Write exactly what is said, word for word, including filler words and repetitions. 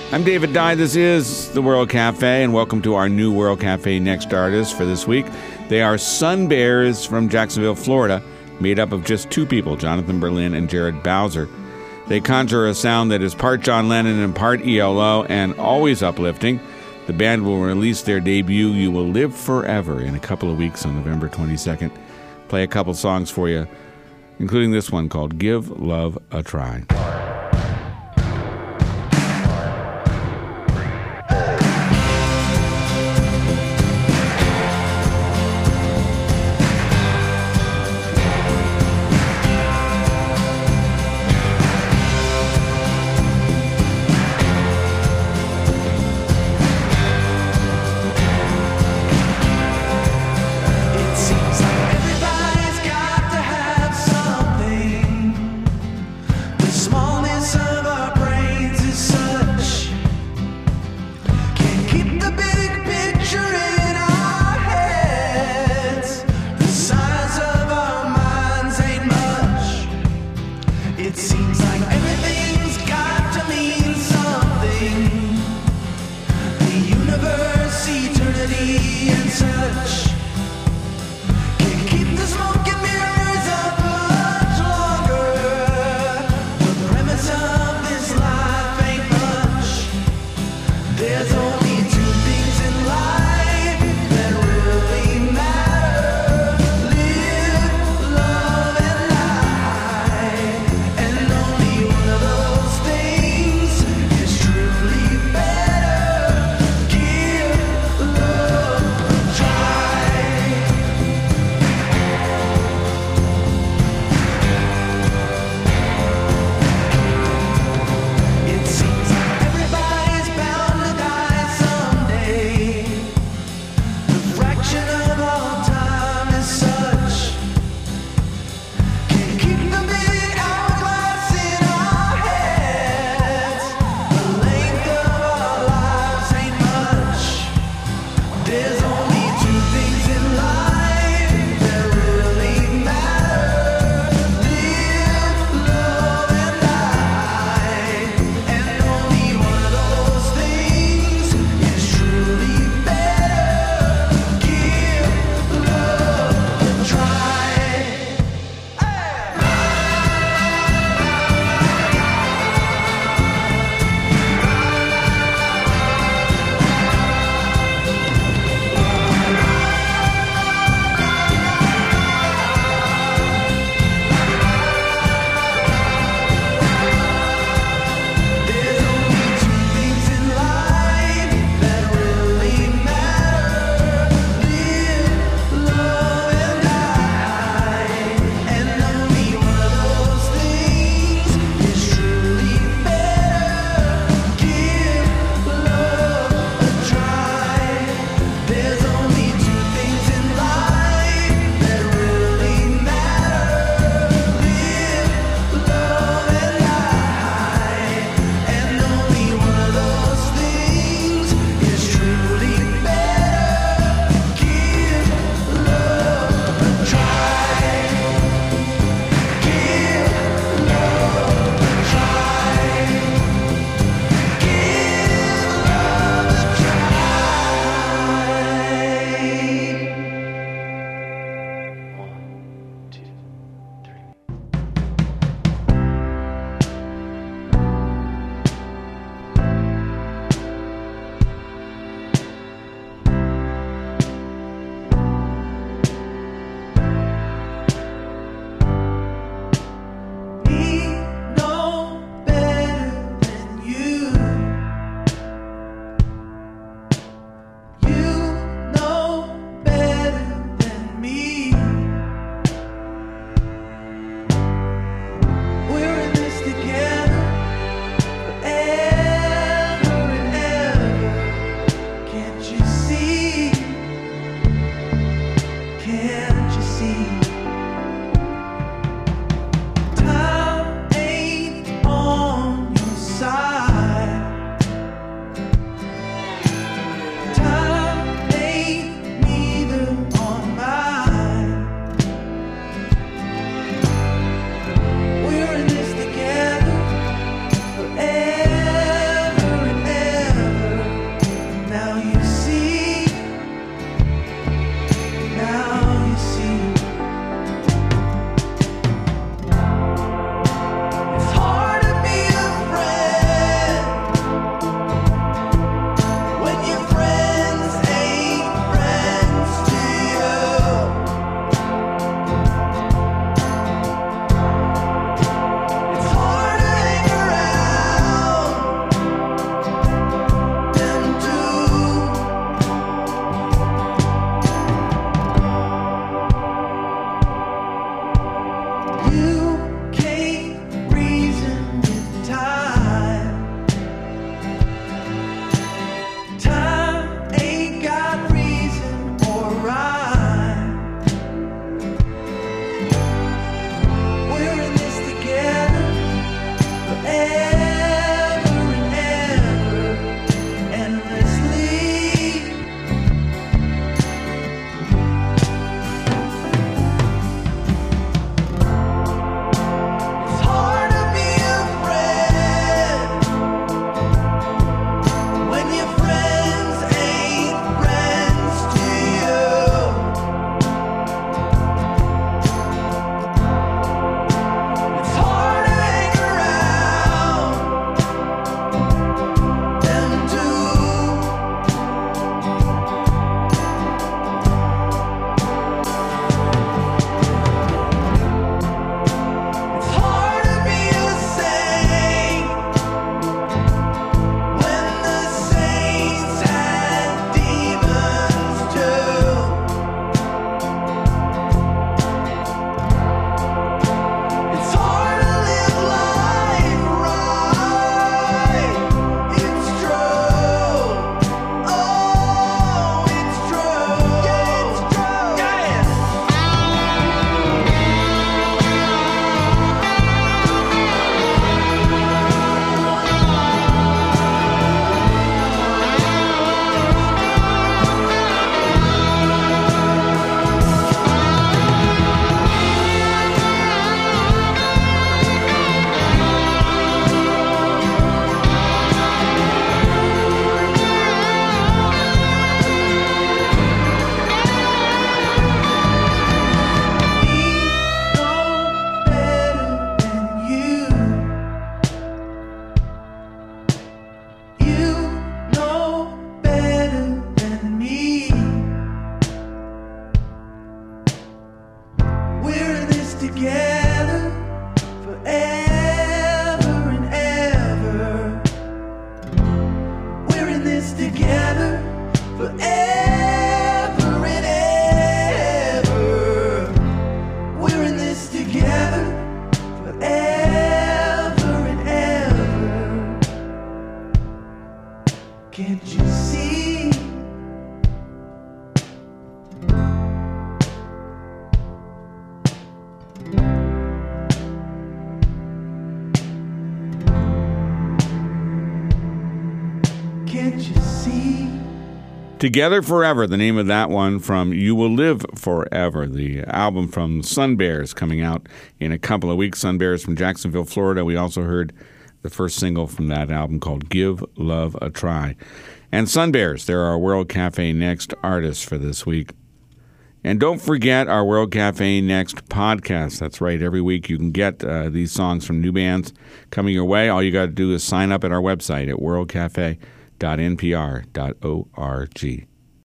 I'm David Dye. This is the World Cafe, and welcome to our new World Cafe Next Artist for this week. They are Sun Bears from Jacksonville, Florida, made up of just two people, Jonathan Berlin and Jared Bowser. They conjure a sound that is part John Lennon and part E L O, and always uplifting. The band will release their debut, You Will Live Forever, in a couple of weeks on November twenty-second. Play a couple songs for you, including this one called Give Love a Try. Try you see? Together Forever, the name of that one from You Will Live Forever, the album from Sun Bears coming out in a couple of weeks. Sun Bears from Jacksonville, Florida. We also heard the first single from that album called Give Love a Try. And Sun Bears, they're our World Cafe Next artists for this week. And don't forget our World Cafe Next podcast. That's right. Every week you can get uh, these songs from new bands coming your way. All you got to do is sign up at our website at world cafe dot n p r dot org.